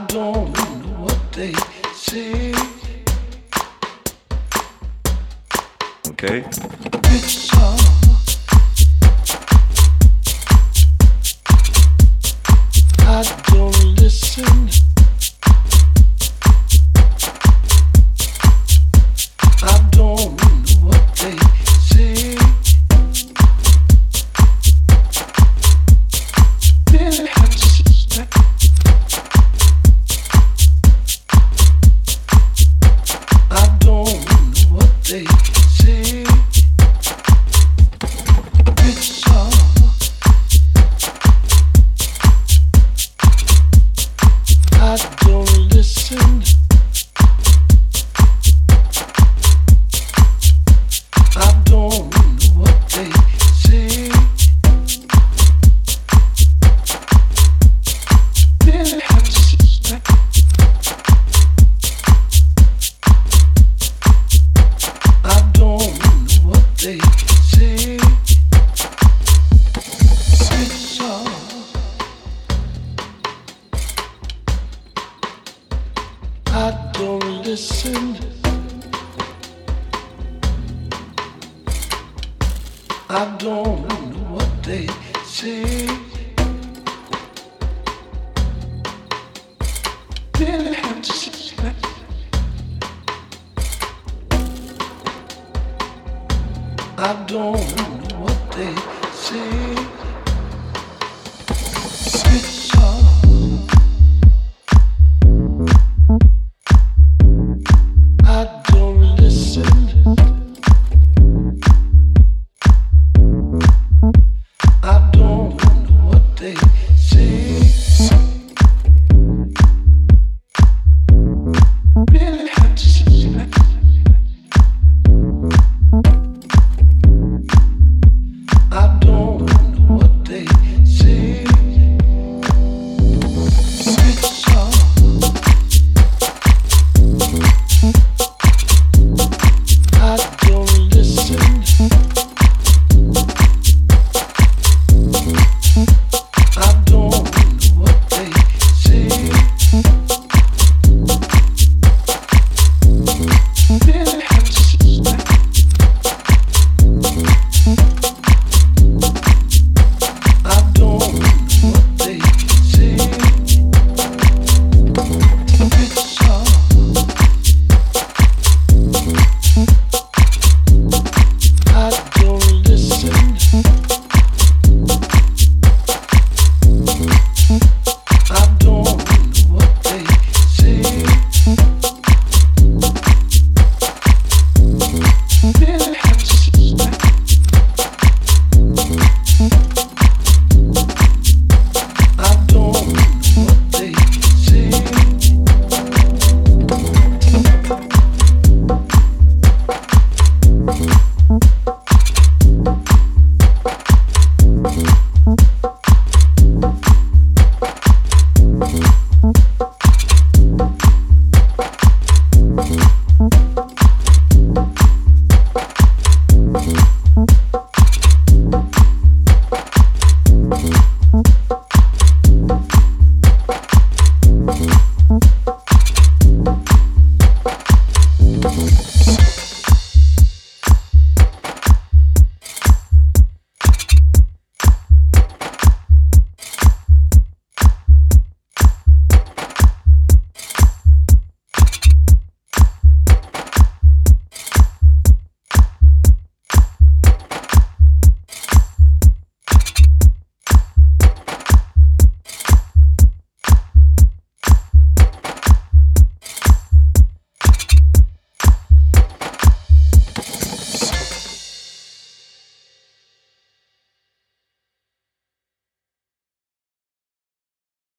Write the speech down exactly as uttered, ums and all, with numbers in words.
don't know what they say. Okay. It's all I don't listen. I don't know what they say. Really have to suspect. I don't know what they say. It's all I don't listen. I don't know what they say. Really have to suspect. I don't know what they say. It's all I don't listen. I don't know what they say. Really have to suspect. I don't know what they say. It's all I don't listen. I don't know what they say. Really have to suspect. I don't know what they say. It's all I don't listen. I don't know what they say.